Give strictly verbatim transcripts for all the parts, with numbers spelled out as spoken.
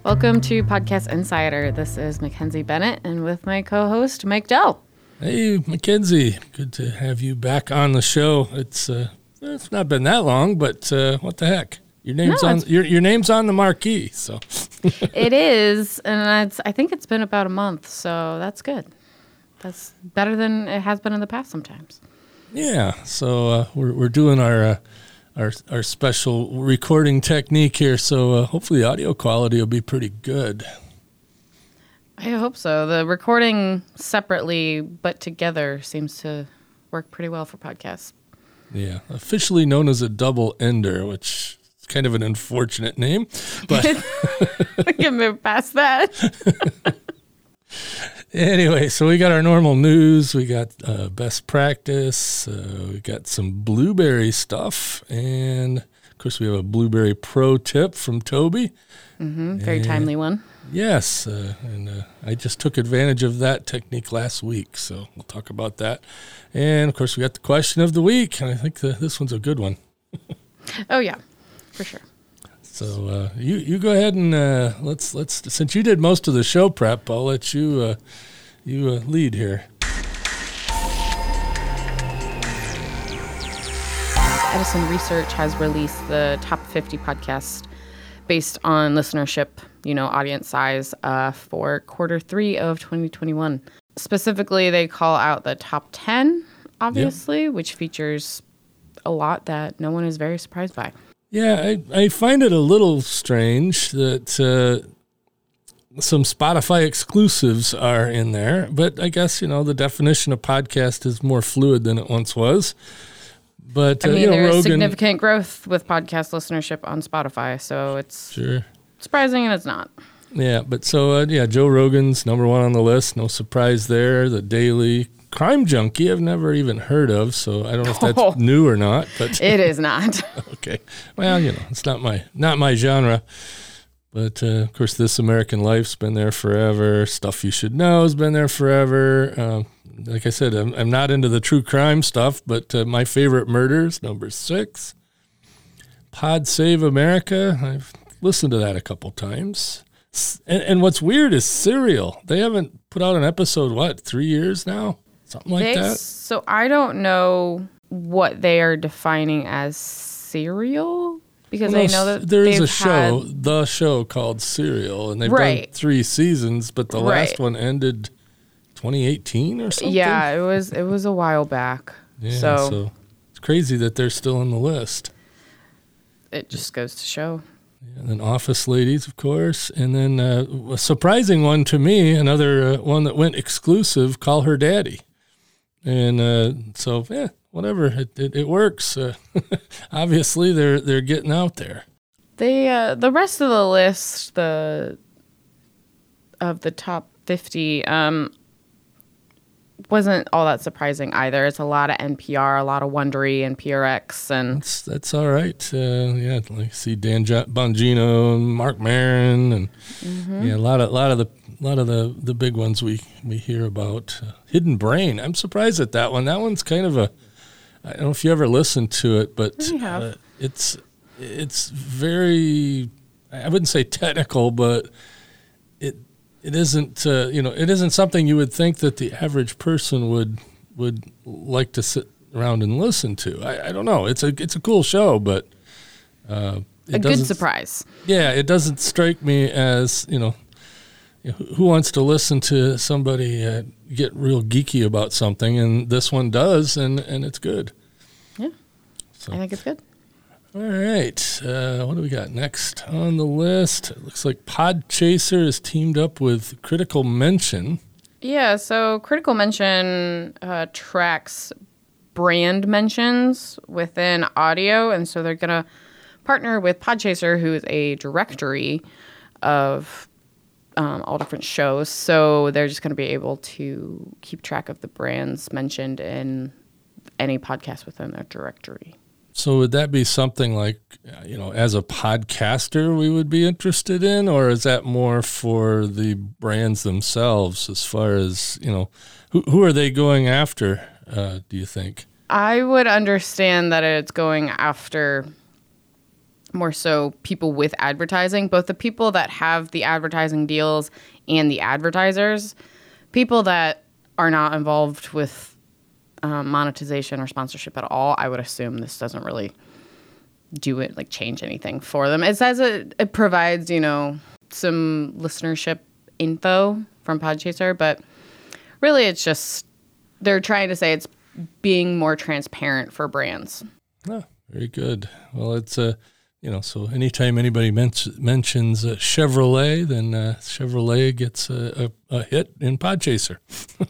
Welcome to Podcast Insider. This is Mackenzie Bennett, and with my co-host, Mike Dell. Hey, Mackenzie. Good to have you back on the show. It's uh, it's not been that long, but uh, what the heck? Your name's no, on your your name's on the marquee. So it is, and it's, I think it's been about a month, so that's good. That's better than it has been in the past sometimes. Yeah. So uh, we're we're doing our. Uh, Our our special recording technique here, so uh, hopefully the audio quality will be pretty good. I hope so. The recording separately but together seems to work pretty well for podcasts. Yeah, officially known as a double ender, which is kind of an unfortunate name, but we can move past that. Anyway, so we got our normal news, we got uh, best practice, uh, we got some blueberry stuff, and of course we have a blueberry pro tip from Toby. Mm-hmm, very and, timely one. Yes, uh, and uh, I just took advantage of that technique last week, so we'll talk about that. And of course we got the question of the week, and I think the, this one's a good one. Oh yeah, for sure. So uh, you you go ahead and uh, let's let's since you did most of the show prep, I'll let you uh, you uh, lead here. Edison Research has released the top fifty podcasts based on listenership, you know, audience size uh, for quarter three of twenty twenty-one. Specifically, they call out the top ten, obviously, yep. which features a lot that no one is very surprised by. Yeah, I, I find it a little strange that uh, some Spotify exclusives are in there, but I guess, you know, the definition of podcast is more fluid than it once was. But I mean, uh, you know, there's Rogan, significant growth with podcast listenership on Spotify, so it's sure. surprising and it's not. Yeah, but so, uh, yeah, Joe Rogan's number one on the list, no surprise there. The Daily Crime Junkie, I've never even heard of, so I don't know if that's oh, new or not. But it is not. Okay. Well, you know, it's not my not my genre. But, uh, of course, This American Life's been there forever. Stuff You Should Know has been there forever. Uh, like I said, I'm, I'm not into the true crime stuff, but uh, My Favorite Murders, number six. Pod Save America, I've listened to that a couple times. And, and what's weird is Serial. They haven't put out an episode, what, three years now? Something like they, that? So I don't know what they are defining as serial, because well, I know that there is a show, had... the show called Serial, and they've right. done three seasons, but the right. last one ended twenty eighteen or something. Yeah, it was it was a while back. Yeah, so, so it's crazy that they're still on the list. It just goes to show. Yeah, and then Office Ladies, of course, and then uh, a surprising one to me, another uh, one that went exclusive, Call Her Daddy. And uh, so, yeah, whatever, it it, it works. Uh, obviously, they're they're getting out there. They uh, the rest of the list, the of the top fifty, um, wasn't all that surprising either. It's a lot of N P R, a lot of Wondery and P R X, and that's that's all right. Uh, yeah, like see Dan Bongino and Mark Maron, and mm-hmm. yeah, a lot of a lot of the a lot of the, the big ones we we hear about. Uh, Hidden Brain. I'm surprised at that one. That one's kind of a. I don't know if you ever listened to it, but uh, it's it's very. I wouldn't say technical, but it it isn't. Uh, you know, it isn't something you would think that the average person would would like to sit around and listen to. I, I don't know. It's a it's a cool show, but uh, it a good surprise. Yeah, it doesn't strike me as, you know. Who wants to listen to somebody uh, get real geeky about something? And this one does, and, and it's good. Yeah, so. I think it's good. All right. Uh, what do we got next on the list? It looks like Podchaser is teamed up with Critical Mention. Yeah, so Critical Mention uh, tracks brand mentions within audio, and so they're going to partner with Podchaser, who is a directory of Um, all different shows, so they're just going to be able to keep track of the brands mentioned in any podcast within their directory. So would that be something like, you know, as a podcaster we would be interested in, or is that more for the brands themselves as far as, you know, who, who are they going after, uh, do you think? I would understand that it's going after more so people with advertising, both the people that have the advertising deals and the advertisers. People that are not involved with um, monetization or sponsorship at all, I would assume this doesn't really do it, like change anything for them. It says it, it provides, you know, some listenership info from Podchaser, but really it's just, they're trying to say it's being more transparent for brands. Oh, very good. Well, it's a, uh, you know, so anytime anybody men- mentions uh, Chevrolet, then uh, Chevrolet gets a, a, a hit in Podchaser.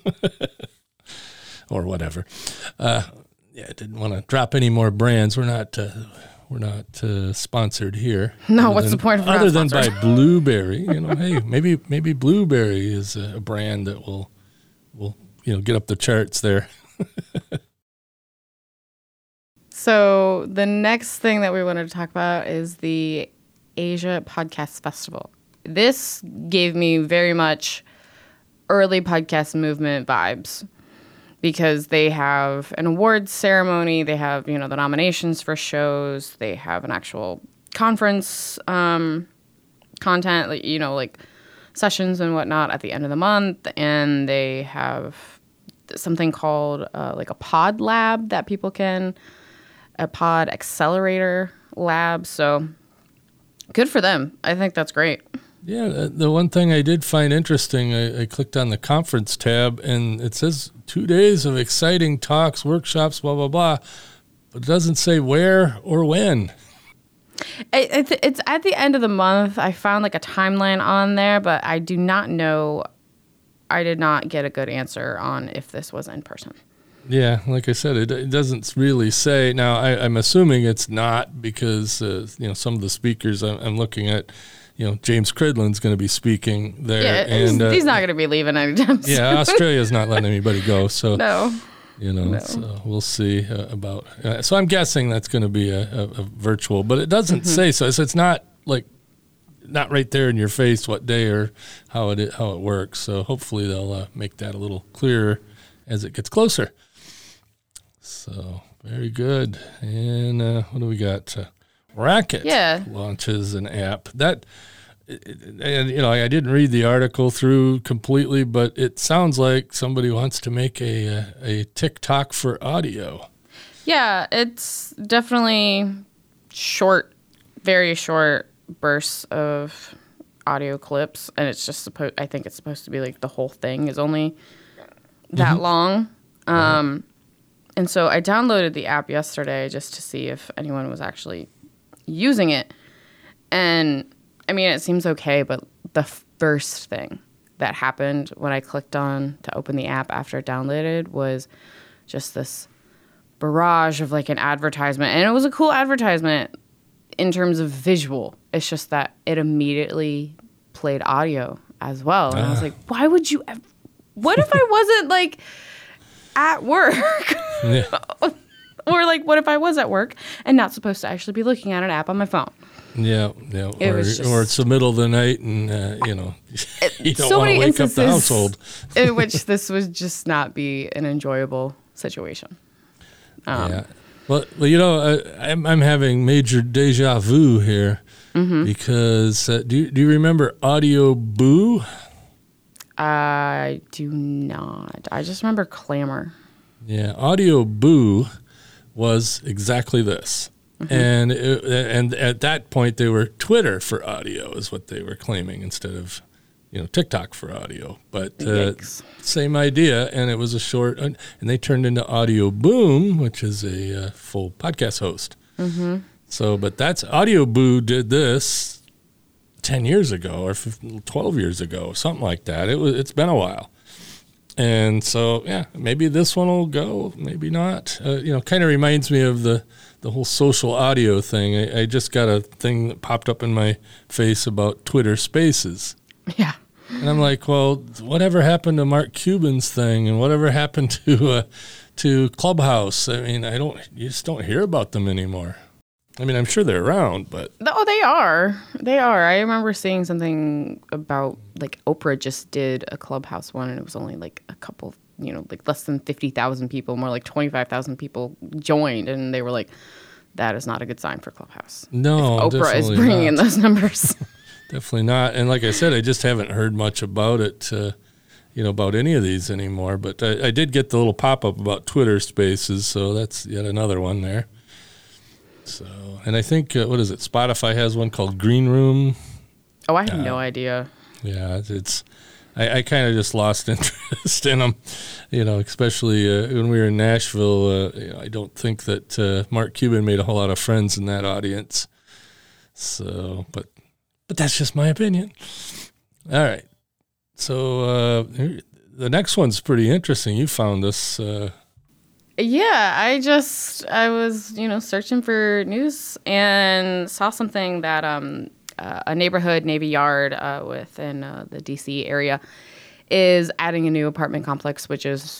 Or whatever. Uh, yeah, I didn't want to drop any more brands. We're not uh, we're not uh, sponsored here. No, what's than, the point of other than sponsored? by Blueberry? You know, hey, maybe maybe Blueberry is a brand that will will you know get up the charts there. So the next thing that we wanted to talk about is the Asia Podcast Festival. This gave me very much early podcast movement vibes because they have an awards ceremony. They have, you know, the nominations for shows. They have an actual conference um, content, like, you know, like sessions and whatnot at the end of the month. And they have something called uh, like a pod lab that people can, a pod accelerator lab. So good for them. I think that's great. Yeah, the one thing I did find interesting, I, I clicked on the conference tab, and it says two days of exciting talks, workshops, blah, blah, blah, but it doesn't say where or when. It, it, it's at the end of the month. I found like a timeline on there, but I do not know. I did not get a good answer on if this was in person. Yeah, like I said, it, it doesn't really say. Now, I, I'm assuming it's not because, uh, you know, some of the speakers I'm, I'm looking at, you know, James Cridland's going to be speaking there. Yeah, and he's, uh, he's not going to be leaving anytime soon. Yeah, Australia's not letting anybody go. So, no. You know, no. so we'll see uh, about. Uh, so I'm guessing that's going to be a, a, a virtual, but it doesn't mm-hmm. say so. So it's not like not right there in your face what day or how it how it works. So hopefully they'll uh, make that a little clearer as it gets closer. So very good. And uh, what do we got? Uh, Racket yeah. launches an app that. And, you know, I didn't read the article through completely, but it sounds like somebody wants to make a a, a TikTok for audio. Yeah, it's definitely short, very short bursts of audio clips, and it's just supposed. I think it's supposed to be like the whole thing is only that mm-hmm. long. Um, right. And so I downloaded the app yesterday just to see if anyone was actually using it, and I mean, it seems okay, but the first thing that happened when I clicked on to open the app after it downloaded was just this barrage of like an advertisement. And it was a cool advertisement in terms of visual. It's just that it immediately played audio as well. And ah. I was like, why would you? Ev- what if I wasn't like at work? Yeah. Or like, what if I was at work and not supposed to actually be looking at an app on my phone? Yeah, yeah. It or, was just, or it's the middle of the night and, uh, you know, you don't so want to many wake up the household. in which this would just not be an enjoyable situation. Um, yeah. Well, well, you know, I, I'm, I'm having major deja vu here mm-hmm. because uh, do, you, do you remember Audio Boo? I do not. I just remember Clamor. Yeah, Audio Boo was exactly this. Mm-hmm. And it, and at that point, they were Twitter for audio is what they were claiming instead of, you know, TikTok for audio. But uh, same idea, and it was a short, and they turned into Audio Boom, which is a uh, full podcast host. Mm-hmm. So, but that's Audio Boo did this ten years ago or twelve years ago, something like that. It was. It's been a while. And so, yeah, maybe this one will go, maybe not. Uh, you know, kind of reminds me of the, the whole social audio thing. I, I just got a thing that popped up in my face about Twitter Spaces. Yeah. And I'm like, well, whatever happened to Mark Cuban's thing and whatever happened to uh, to Clubhouse? I mean, I don't, you just don't hear about them anymore. I mean, I'm sure they're around, but... Oh, they are. They are. I remember seeing something about, like, Oprah just did a Clubhouse one, and it was only, like, a couple, you know, like, less than fifty thousand people, more like twenty-five thousand people joined, and they were like, that is not a good sign for Clubhouse. No, if Oprah is definitely bringing not. in those numbers. Definitely not. And like I said, I just haven't heard much about it, uh, you know, about any of these anymore. But I, I did get the little pop-up about Twitter Spaces, so that's yet another one there. So, and I think, uh, what is it, Spotify has one called Green Room. Oh, I have uh, no idea. Yeah, it's, it's I, I kind of just lost interest in them, you know, especially uh, when we were in Nashville. Uh, you know, I don't think that uh, Mark Cuban made a whole lot of friends in that audience. So, but but that's just my opinion. All right. So uh, here, the next one's pretty interesting. You found this. Uh, Yeah, I just I was you know searching for news and saw something that um uh, a neighborhood Navy Yard uh, within uh, the D C area is adding a new apartment complex, which is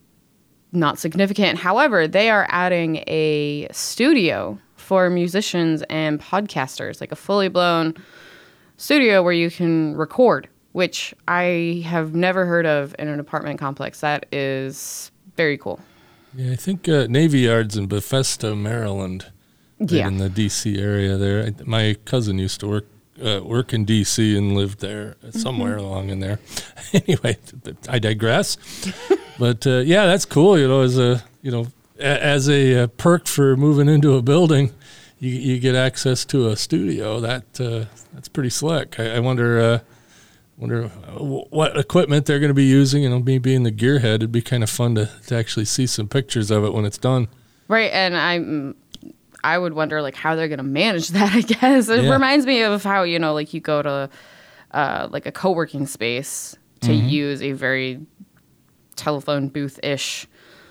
not significant. However, they are adding a studio for musicians and podcasters, like a fully blown studio where you can record, which I have never heard of in an apartment complex. That is very cool. yeah, I think uh, Navy Yard's in Bethesda, Maryland, right Yeah. in the D C area there. I, my cousin used to work uh, work in D C and lived there somewhere Mm-hmm. along in there. Anyway, I digress. But uh, yeah, that's cool. You know, as a you know, a, as a uh, perk for moving into a building, you you get access to a studio. That uh, that's pretty slick. I, I wonder. Uh, Wonder what equipment they're going to be using. You know, me being the gearhead, it'd be kind of fun to, to actually see some pictures of it when it's done. Right, and I I would wonder like how they're going to manage that, I guess. It Yeah. reminds me of how, you know, like you go to uh, like a co-working space to Mm-hmm. use a very telephone booth-ish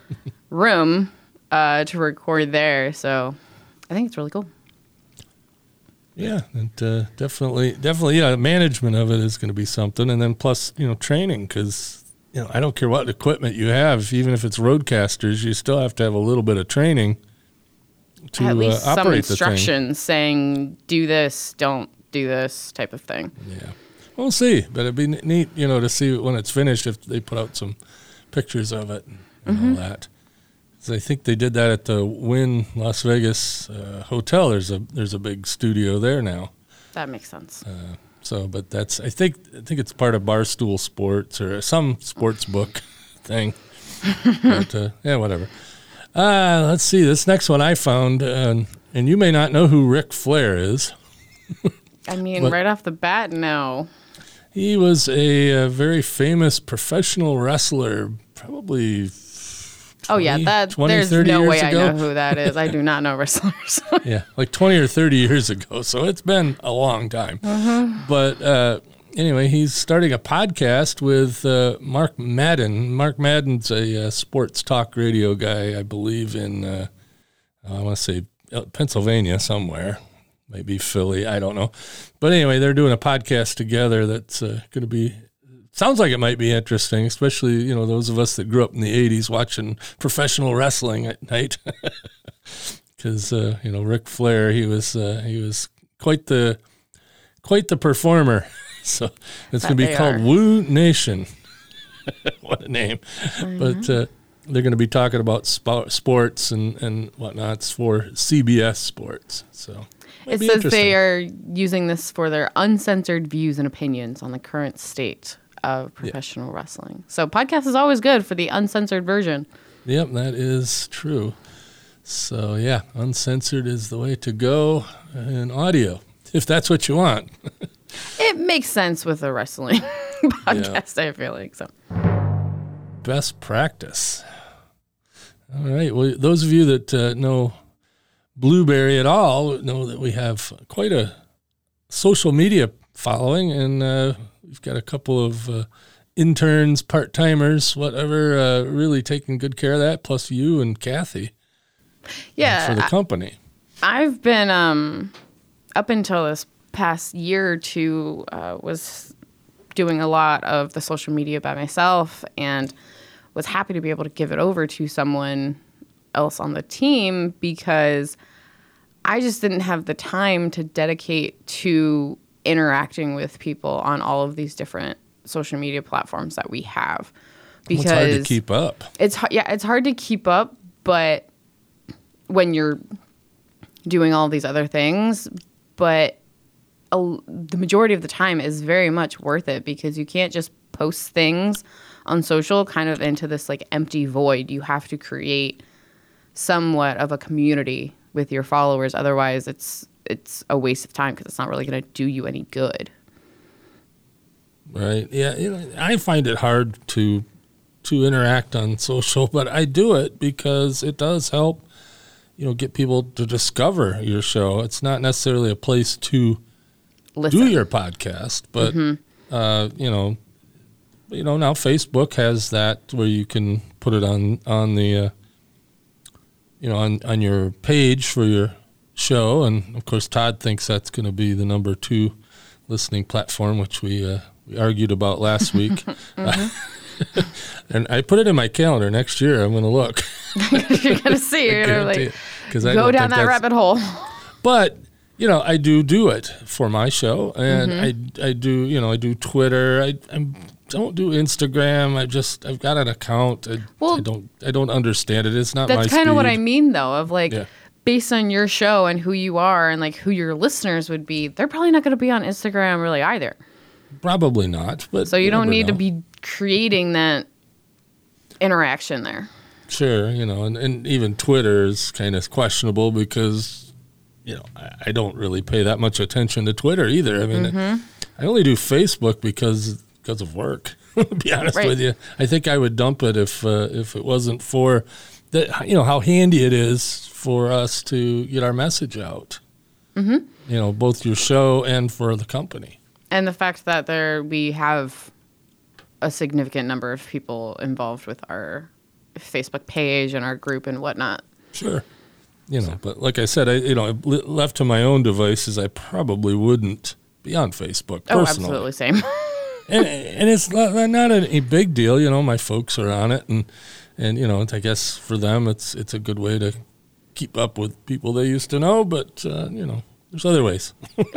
room uh, to record there. So I think it's really cool. Yeah, and uh, definitely, definitely, yeah, management of it is going to be something. And then plus, you know, training, because, you know, I don't care what equipment you have, even if it's roadcasters, you still have to have a little bit of training to At least uh, some operate the thing. instructions saying do this, don't do this type of thing. Yeah, we'll see. But it'd be neat, you know, to see when it's finished if they put out some pictures of it and, and Mm-hmm. all that. 'Cause I think they did that at the Wynn Las Vegas uh, hotel. There's a there's a big studio there now. That makes sense. Uh, so, but that's I think I think it's part of Barstool Sports or some sports book thing. But uh, yeah, whatever. Uh, let's see. This next one I found, uh, and you may not know who Ric Flair is. I mean, But- right off the bat, no. He was a, uh very famous professional wrestler, probably. Oh yeah, twenty, that twenty, there's thirty no years way ago. I know who that is. I do not know wrestlers. Yeah, like twenty or thirty years ago. So it's been a long time. But uh, anyway, he's starting a podcast with uh, Mark Madden. Mark Madden's a uh, sports talk radio guy, I believe, in, uh, I want to say uh, Pennsylvania somewhere. Maybe Philly, I don't know. But anyway, they're doing a podcast together that's uh, going to be, sounds like it might be interesting, especially, you know, those of us that grew up in the eighties watching professional wrestling at night. Because uh, you know, Ric Flair, he was uh, he was quite the quite the performer. So it's going to be they called are. Woo Nation. What a name! But uh, they're going to be talking about spo- sports and and whatnots for C B S Sports. So might It be says interesting. they are using this for their uncensored views and opinions on the current state of professional wrestling. So podcast is always good for the uncensored version. Yep, that is true. So yeah, uncensored is the way to go in audio, if that's what you want. It makes sense with a wrestling podcast, I feel like. So Best practice. All right. Well, those of you that uh, know Blueberry at all know that we have quite a social media following, and uh, we've got a couple of uh, interns, part-timers, whatever, uh, really taking good care of that, plus you and Kathy yeah, for the I- company. I've been um, up until this past year or two uh, was doing a lot of the social media by myself, and was happy to be able to give it over to someone else on the team because I just didn't have the time to dedicate to interacting with people on all of these different social media platforms that we have. Because It's hard to keep up. It's har- yeah, it's hard to keep up, but when you're doing all these other things, but a, the majority of the time is very much worth it because you can't just post things on social kind of into this like empty void. You have to create somewhat of a community with your followers. Otherwise, it's it's a waste of time because it's not really going to do you any good. Right. Yeah. You know, I find it hard to to interact on social, but I do it because it does help, you know, get people to discover your show. It's not necessarily a place to Listen. do your podcast, but mm-hmm. uh, you know, you know now Facebook has that where you can put it on on the uh, you know on on your page for your show, and of course Todd thinks that's going to be the number two listening platform, which we uh, we argued about last week. mm-hmm. uh, and I put it in my calendar next year. I'm going to look. You're going to see. You're going to like I go down that rabbit hole. But you know, I do do it for my show, and mm-hmm. I I do you know I do Twitter. I I don't do Instagram. I just I've got an account. I, well, I don't I don't understand it. It's not my speed. That's kind of what I mean, though. Of like. Yeah. Based on your show and who you are and like who your listeners would be, they're probably not going to be on Instagram really either. Probably not. But so you, you don't need know. to be creating that interaction there. Sure, you know, and, and even Twitter is kind of questionable because, you know, I, I don't really pay that much attention to Twitter either. I mean, mm-hmm. I only do Facebook because because of work. To be honest right. with you, I think I would dump it if uh, if it wasn't for that. You know how handy it is for us to get our message out, mm-hmm. you know, both your show and for the company. And the fact that there we have a significant number of people involved with our Facebook page and our group and whatnot. Sure. You know, but like I said, I you know, left to my own devices, I probably wouldn't be on Facebook personally. Oh, absolutely, same. and and it's not, not a, a big deal, you know, my folks are on it, and, and you know, I guess for them it's it's a good way to keep up with people they used to know, but, uh, you know, there's other ways.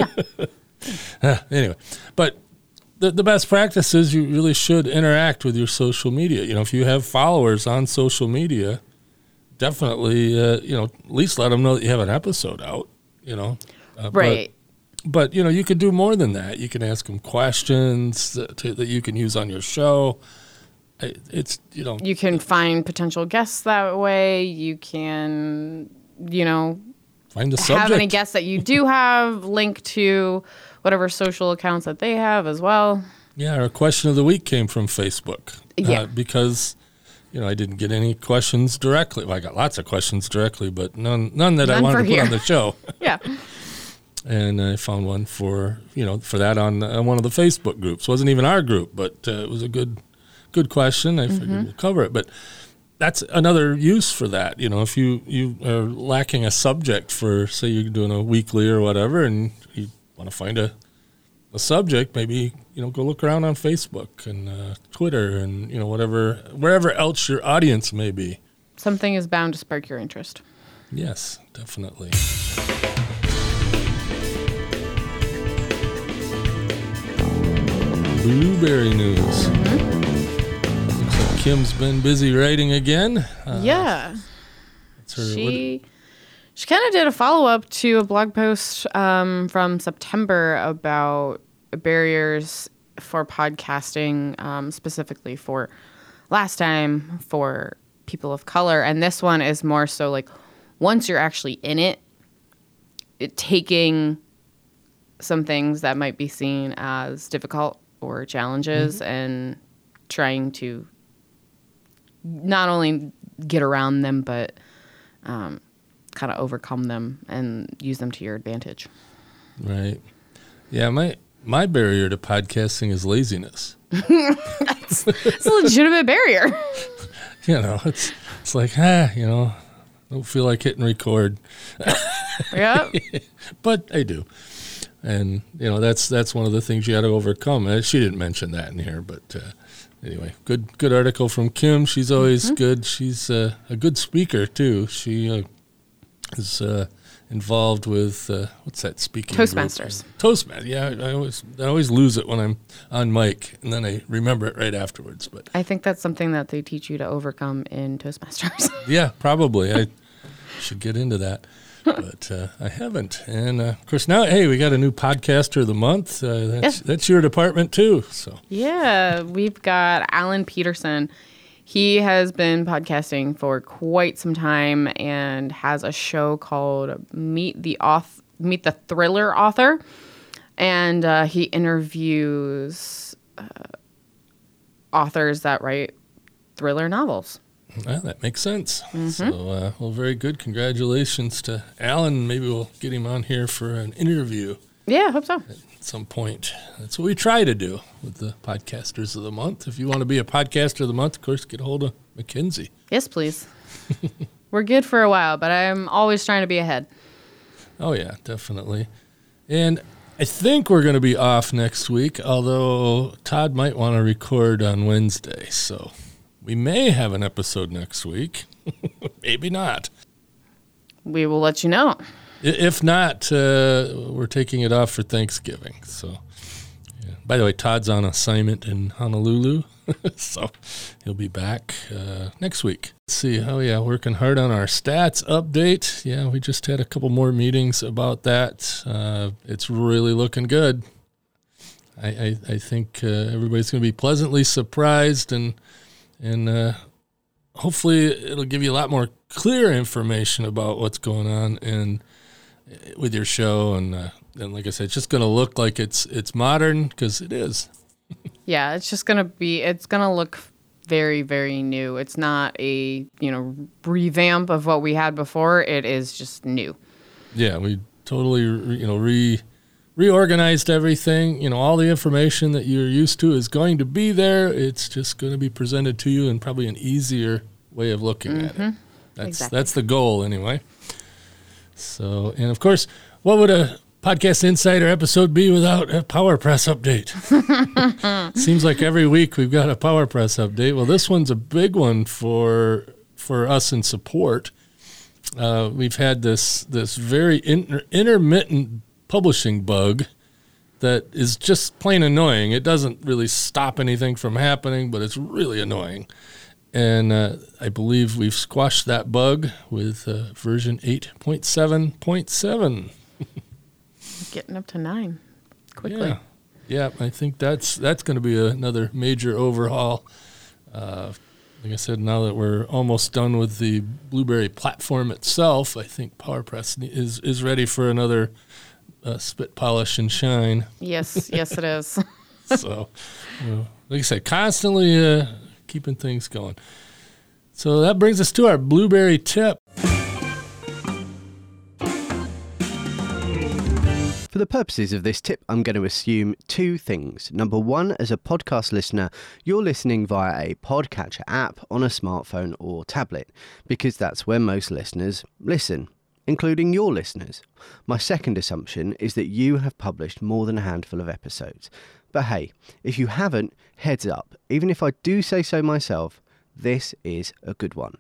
uh, anyway, but the the best practice is you really should interact with your social media. You know, if you have followers on social media, definitely, uh, you know, at least let them know that you have an episode out, you know. Uh, right. But, but, you know, you could do more than that. You can ask them questions that, to, that you can use on your show. It's, you know. You can find potential guests that way. You can, you know, find a subject. Have any guests that you do have, link to whatever social accounts that they have as well. Yeah, our question of the week came from Facebook. Yeah. Uh, because, you know, I didn't get any questions directly. Well, I got lots of questions directly, but none none that none I wanted to put here. on the show. Yeah. And I found one for, you know, for that on uh, one of the Facebook groups. It wasn't even our group, but uh, it was a good good question. I figured mm-hmm. we'll cover it. But that's another use for that. You know, if you, you are lacking a subject for, say, you're doing a weekly or whatever, and you want to find a, a subject, maybe, you know, go look around on Facebook and uh, Twitter and, you know, whatever, wherever else your audience may be. Something is bound to spark your interest. Yes, definitely. Blueberry news. Mm-hmm. Looks like Kim's been busy writing again. Uh, yeah. Her, she what, she kind of did a follow-up to a blog post um, from September about barriers for podcasting, um, specifically for last time for people of color. And this one is more so like once you're actually in it, it taking some things that might be seen as difficult or challenges mm-hmm. and trying to not only get around them, but um, kind of overcome them and use them to your advantage. Right. Yeah, my my barrier to podcasting is laziness. that's, that's a legitimate barrier. You know, it's it's like, ah, you know, don't feel like hitting record. Yeah. But I do. And, you know, that's that's one of the things you got to overcome. Uh, she didn't mention that in here, but uh, anyway, good good article from Kim. She's always mm-hmm. good. She's uh, a good speaker, too. She uh, is uh, involved with, uh, what's that speaking Toastmasters. Group? Toastmasters, yeah. I always, I always lose it when I'm on mic, and then I remember it right afterwards. But I think that's something that they teach you to overcome in Toastmasters. Yeah, probably. I should get into that. but uh, I haven't. And uh, of course, now, hey, we got a new podcaster of the month. Uh, that's, yes. that's your department too. So yeah, we've got Alan Peterson. He has been podcasting for quite some time and has a show called Meet the Auth- Meet the Thriller Author, and uh, he interviews uh, authors that write thriller novels. Well, that makes sense. Mm-hmm. So, uh, well, very good. Congratulations to Alan. Maybe we'll get him on here for an interview. Yeah, I hope so. At some point. That's what we try to do with the Podcasters of the Month. If you want to be a Podcaster of the Month, of course, get a hold of Mackenzie. Yes, please. We're good for a while, but I'm always trying to be ahead. Oh, yeah, definitely. And I think we're going to be off next week, although Todd might want to record on Wednesday, so we may have an episode next week. Maybe not. We will let you know. If not, uh, we're taking it off for Thanksgiving. So, yeah. By the way, Todd's on assignment in Honolulu, so he'll be back uh, next week. Let's see. Oh, yeah, working hard on our stats update. Yeah, we just had a couple more meetings about that. Uh, it's really looking good. I, I, I think uh, everybody's going to be pleasantly surprised, and and uh, hopefully it'll give you a lot more clear information about what's going on and with your show, and uh, and like I said, it's just going to look like it's it's modern, because it is. Yeah, it's just going to be, it's going to look very, very new. It's not a, you know, revamp of what we had before. It is just new. Yeah, we totally, you know, re reorganized everything. You know, all the information that you're used to is going to be there. It's just going to be presented to you in probably an easier way of looking mm-hmm. at it. That's exactly. That's the goal, anyway. So, and of course, what would a Podcast Insider episode be without a PowerPress update? Seems like every week we've got a PowerPress update. Well, this one's a big one for for us in support. Uh, we've had this this very inter- intermittent publishing bug that is just plain annoying. It doesn't really stop anything from happening, but it's really annoying. And uh, I believe we've squashed that bug with uh, version eight point seven point seven. Getting up to nine quickly. Yeah, yeah. I think that's that's going to be another major overhaul. Uh, like I said, now that we're almost done with the Blueberry platform itself, I think PowerPress is is ready for another uh, spit, polish, and shine. Yes, yes, it is. So, you know, like I said, constantly uh, keeping things going. So that brings us to our Blueberry tip. For the purposes of this tip, I'm going to assume two things. Number one, as a podcast listener, you're listening via a podcatcher app on a smartphone or tablet, because that's where most listeners listen, including your listeners. My second assumption is that you have published more than a handful of episodes. But hey, if you haven't, heads up. Even if I do say so myself, this is a good one.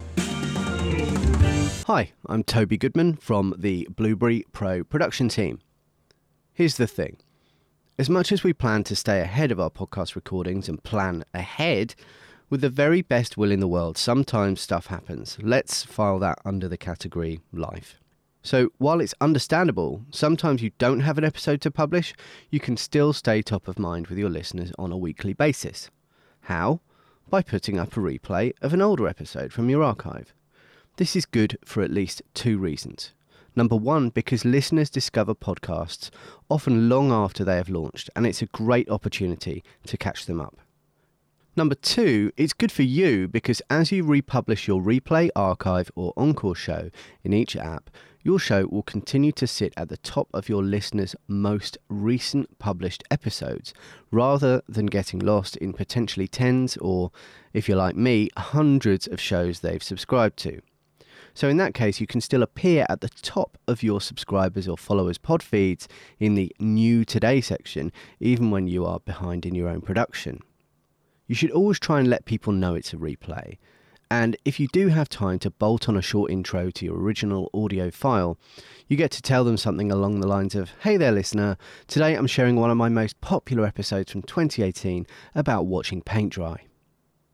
Hi, I'm Toby Goodman from the Blueberry Pro production team. Here's the thing. As much as we plan to stay ahead of our podcast recordings and plan ahead, with the very best will in the world, sometimes stuff happens. Let's file that under the category life. So while it's understandable, sometimes you don't have an episode to publish, you can still stay top of mind with your listeners on a weekly basis. How? By putting up a replay of an older episode from your archive. This is good for at least two reasons. Number one, because listeners discover podcasts often long after they have launched, and it's a great opportunity to catch them up. Number two, it's good for you because as you republish your replay, archive, or encore show in each app, your show will continue to sit at the top of your listeners' most recent published episodes, rather than getting lost in potentially tens or, if you're like me, hundreds of shows they've subscribed to. So in that case, you can still appear at the top of your subscribers' or followers' pod feeds in the New Today section, even when you are behind in your own production. You should always try and let people know it's a replay. And if you do have time to bolt on a short intro to your original audio file, you get to tell them something along the lines of, "Hey there, listener. Today I'm sharing one of my most popular episodes from twenty eighteen about watching paint dry."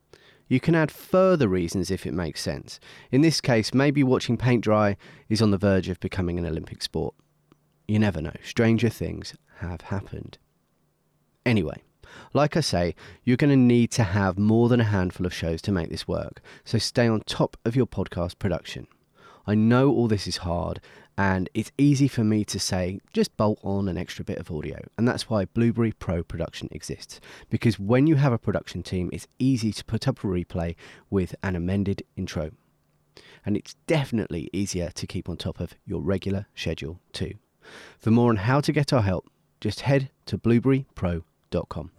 You can add further reasons if it makes sense. In this case, maybe watching paint dry is on the verge of becoming an Olympic sport. You never know. Stranger things have happened. Anyway, like I say, you're going to need to have more than a handful of shows to make this work, so stay on top of your podcast production. I know all this is hard, and it's easy for me to say, just bolt on an extra bit of audio, and that's why Blueberry Pro Production exists, because when you have a production team, it's easy to put up a replay with an amended intro. And it's definitely easier to keep on top of your regular schedule too. For more on how to get our help, just head to blueberry pro dot com.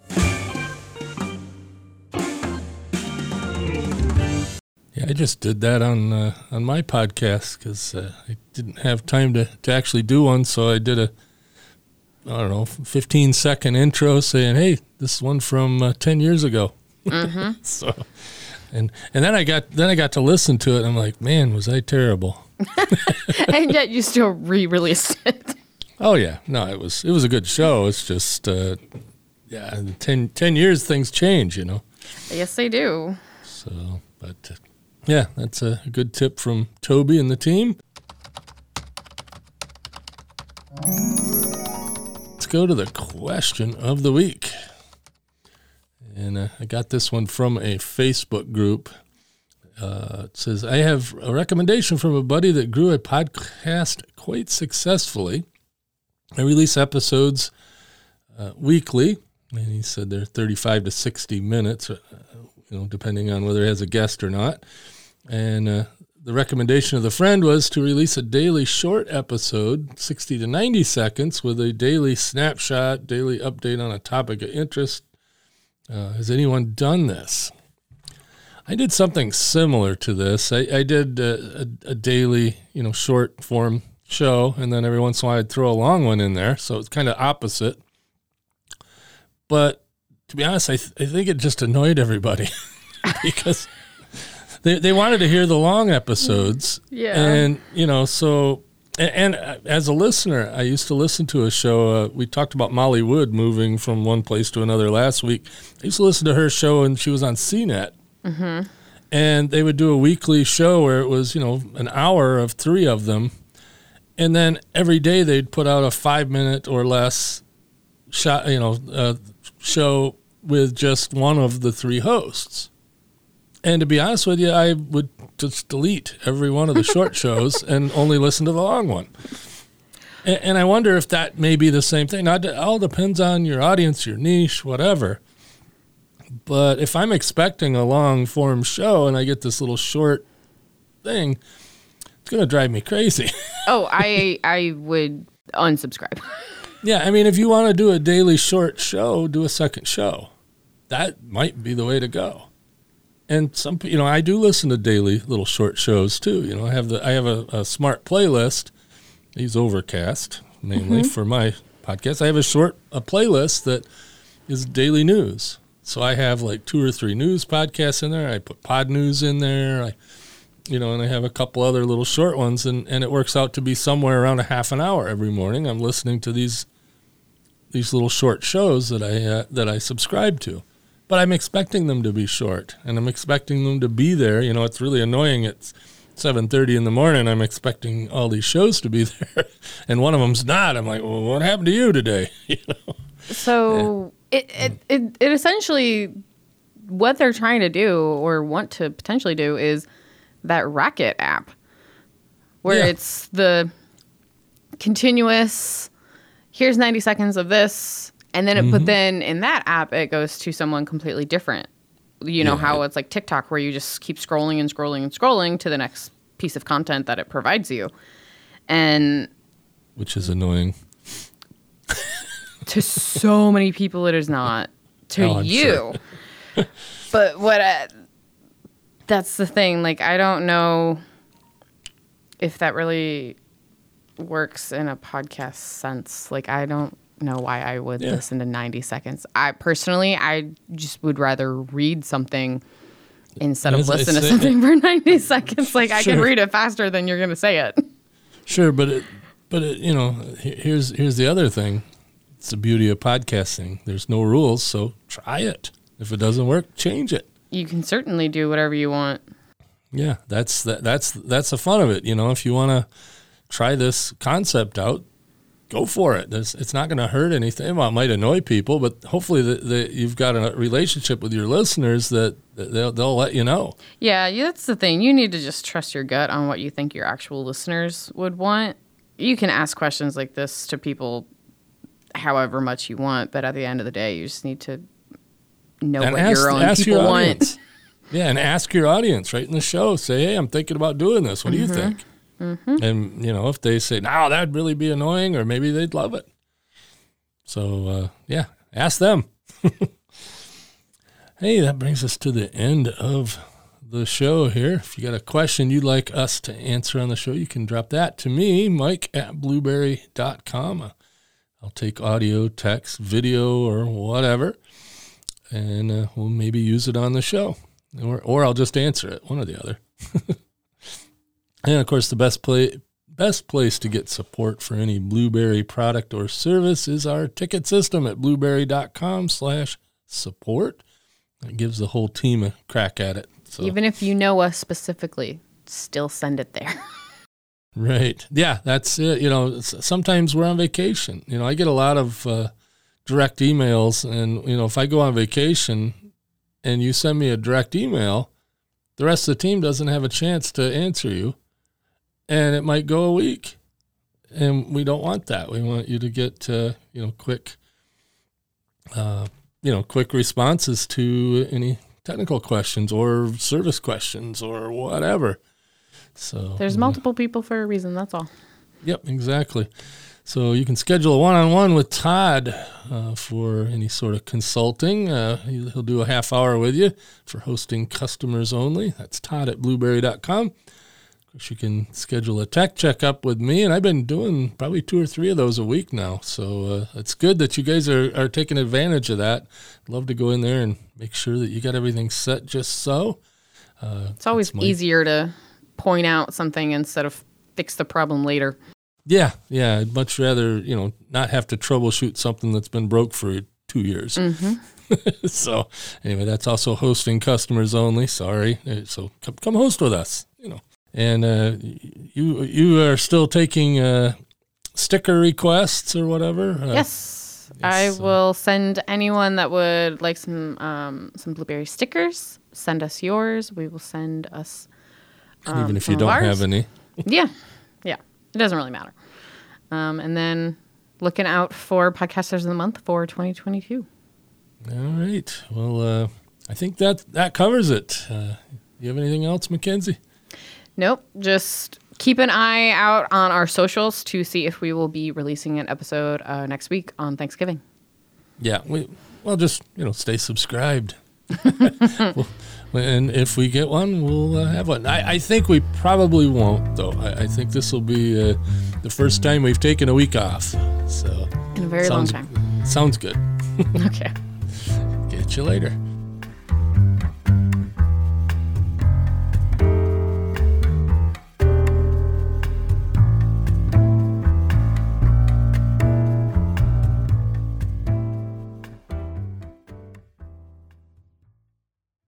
Yeah, I just did that on uh, on my podcast because uh, I didn't have time to, to actually do one, so I did a, I don't know, fifteen second intro saying, hey, this is one from uh, ten years ago. Mm-hmm. so, and and then I got then I got to listen to it, and I'm like, man, was I terrible. And yet you still re-released it. Oh, yeah. No, it was it was a good show. It's just, uh, yeah, in ten, ten years, things change, you know. Yes, they do. So, but, uh, yeah, that's a good tip from Toby and the team. Let's go to the question of the week. And uh, I got this one from a Facebook group. Uh, it says, I have a recommendation from a buddy that grew a podcast quite successfully. I release episodes uh, weekly, and he said they're thirty-five to sixty minutes, uh, you know, depending on whether it has a guest or not. And uh, the recommendation of the friend was to release a daily short episode, sixty to ninety seconds, with a daily snapshot, daily update on a topic of interest. Uh, has anyone done this? I did something similar to this. I, I did a, a, a daily, you know, short form show, and then every once in a while I'd throw a long one in there, so it's kind of opposite. But to be honest, I, th- I think it just annoyed everybody because they they wanted to hear the long episodes. Yeah. And, you know, so, and, and as a listener, I used to listen to a show, uh, we talked about Molly Wood moving from one place to another last week. I used to listen to her show, and she was on C net. Mm-hmm. And they would do a weekly show where it was, you know, an hour of three of them. And then every day they'd put out a five minute or less shot, you know, uh, show with just one of the three hosts. And to be honest with you, I would just delete every one of the short shows and only listen to the long one. And, and I wonder if that may be the same thing. Now, it all depends on your audience, your niche, whatever. But if I'm expecting a long form show and I get this little short thing, it's going to drive me crazy. Oh, I I would unsubscribe. Yeah, I mean, if you want to do a daily short show, do a second show. That might be the way to go. And some, you know, I do listen to daily little short shows too. You know, I have the I have a, a smart playlist. I use Overcast mainly mm-hmm. for my podcast. I have a short a playlist that is daily news. So I have like two or three news podcasts in there. I put Pod News in there. I, you know, and I have a couple other little short ones, and, and it works out to be somewhere around a half an hour every morning. I'm listening to these these little short shows that I uh, that I subscribe to, but I'm expecting them to be short, and I'm expecting them to be there. You know, it's really annoying. It's seven thirty in the morning. I'm expecting all these shows to be there, and one of them's not. I'm like, well, what happened to you today? You know. So. Yeah. It, it it it essentially, what they're trying to do or want to potentially do is that Racket app, where yeah. it's the continuous, here's ninety seconds of this, and then it, mm-hmm. but then in that app it goes to someone completely different. You know yeah. how it's like TikTok, where you just keep scrolling and scrolling and scrolling to the next piece of content that it provides you, and which is annoying. To so many people, it is not. To oh, you. Sure. But what I, that's the thing. Like, I don't know if that really works in a podcast sense. Like, I don't know why I would yeah. listen to ninety seconds. I personally, I just would rather read something instead of listen to something for ninety seconds. Like, sure. I can read it faster than you're going to say it. Sure, but, it, but it, you know, here's here's the other thing. It's the beauty of podcasting. There's no rules, so try it. If it doesn't work, change it. you can certainly do whatever you want. Yeah, that's that, that's that's the fun of it. You know, if you want to try this concept out, go for it. It's, it's not going to hurt anything. Well, it might annoy people, but hopefully the, the, you've got a relationship with your listeners that, that they'll, they'll let you know. Yeah, yeah, that's the thing. You need to just trust your gut on what you think your actual listeners would want. You can ask questions like this to people however much you want, but at the end of the day, you just need to know and what ask, your own ask people your want. Audience. Yeah, and ask your audience right in the show. Say, hey, I'm thinking about doing this. What do Mm-hmm. you think? Mm-hmm. And, you know, if they say, no, that'd really be annoying, or maybe they'd love it. So, uh, yeah, ask them. Hey, that brings us to the end of the show here. If you got a question you'd like us to answer on the show, you can drop that to me, Mike at blueberry dot com. I'll take audio, text, video, or whatever, and uh, we'll maybe use it on the show. Or, or I'll just answer it, one or the other. And, of course, the best play, best place to get support for any Blueberry product or service is our ticket system at blueberry dot com slash support. That gives the whole team a crack at it. So. Even if you know us specifically, still send it there. Right. Yeah, that's it. You know, sometimes we're on vacation. You know, I get a lot of uh, direct emails, and, you know, if I go on vacation and you send me a direct email, the rest of the team doesn't have a chance to answer you, and it might go a week. And we don't want that. We want you to get, uh, you know, quick, uh, you know, quick responses to any technical questions or service questions or whatever. So There's multiple people for a reason, that's all. Yep, exactly. So you can schedule a one-on-one with Todd uh, for any sort of consulting. Uh, he'll do a half hour with you for hosting customers only. That's Todd at blueberry dot com. Of course, you can schedule a tech checkup with me, and I've been doing probably two or three of those a week now. So uh, it's good that you guys are, are taking advantage of that. I'd love to go in there and make sure that you got everything set just so. Uh, It's always my- easier to point out something instead of fix the problem later. Yeah, yeah. I'd much rather, you know, not have to troubleshoot something that's been broke for two years. Mm-hmm. So anyway, that's also hosting customers only. Sorry. Uh, So come, come host with us, you know. And uh, you you are still taking uh, sticker requests or whatever? Uh, Yes. yes, I uh, will send anyone that would like some um, some Blueberry stickers. Send us yours. We will send us and um, even if you some of don't ours. have any. Yeah. Yeah. It doesn't really matter. Um, and then looking out for Podcasters of the Month for twenty twenty-two. All right. Well, uh, I think that, that covers it. Uh, you have anything else, Mackenzie? Nope. Just keep an eye out on our socials to see if we will be releasing an episode uh, next week on Thanksgiving. Yeah, we well just you know stay subscribed, well, and if we get one, we'll uh, have one. I, I think we probably won't, though. I, I think this will be uh, the first time we've taken a week off. So In a very sounds, long time. Sounds good. Okay. Get you later.